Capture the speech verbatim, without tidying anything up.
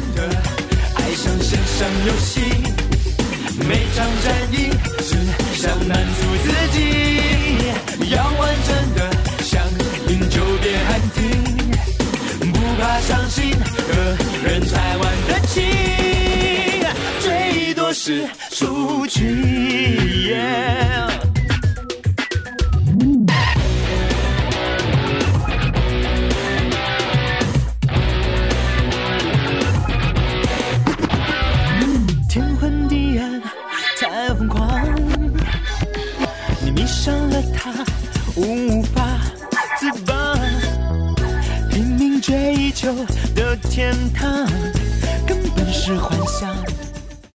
的爱上线上游戏，每场战役只想满足自己，要完整的想赢就别喊停，不怕伤心的人才玩得起，最多是出局、yeah太疯狂，你迷上了他，无法自拔，拼命追求的天堂根本是幻想。